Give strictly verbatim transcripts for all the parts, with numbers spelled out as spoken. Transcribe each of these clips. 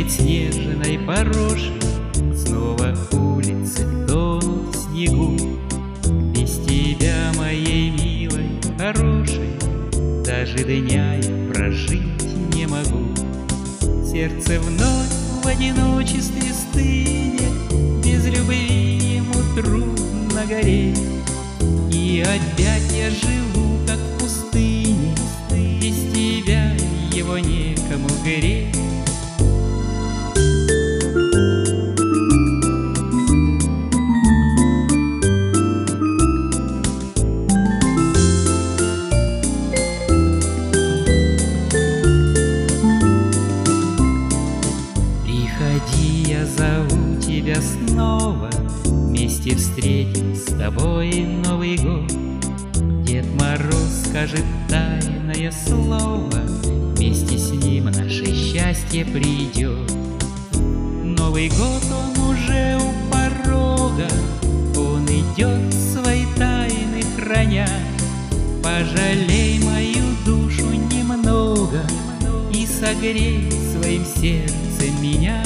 снежной пороши снова улицы тонут в снегу. Без тебя, моей милой, хорошей, даже дня я прожить не могу. Сердце вновь в одиночестве стынет, без любви ему трудно гореть. И опять я живу, как в пустыне, без тебя его некому греть. Приходи, я зову тебя снова, вместе встретим с тобой Новый год. Дед Мороз скажет тайное слово, вместе с ним наше счастье придет. Новый год, он уже у порога, он идет свои тайны храня. Пожалей мою душу немного и согрей своим сердцем меня.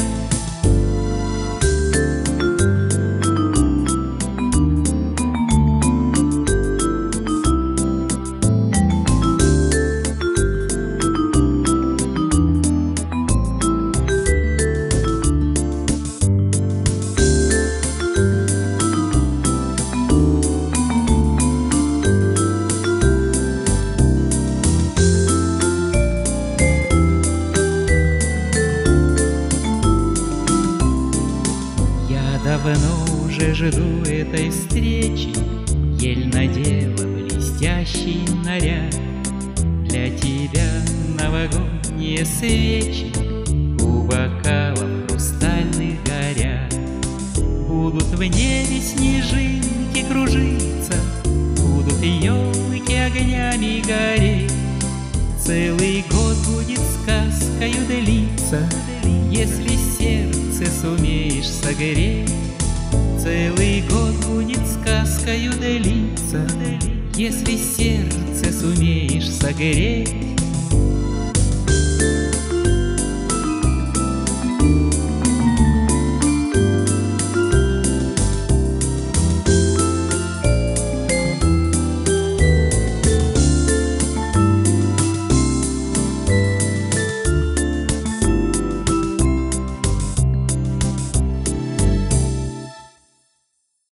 Давно уже жду этой встречи, ель надела блестящий наряд. Для тебя новогодние свечи у бокалов хрустальных горят. Будут в небе снежинки кружиться, будут елки огнями гореть. Целый год будет сказкою длиться, если сердце сумеешь согреть. Целый год будет сказкою длиться, если сердце сумеешь согреть.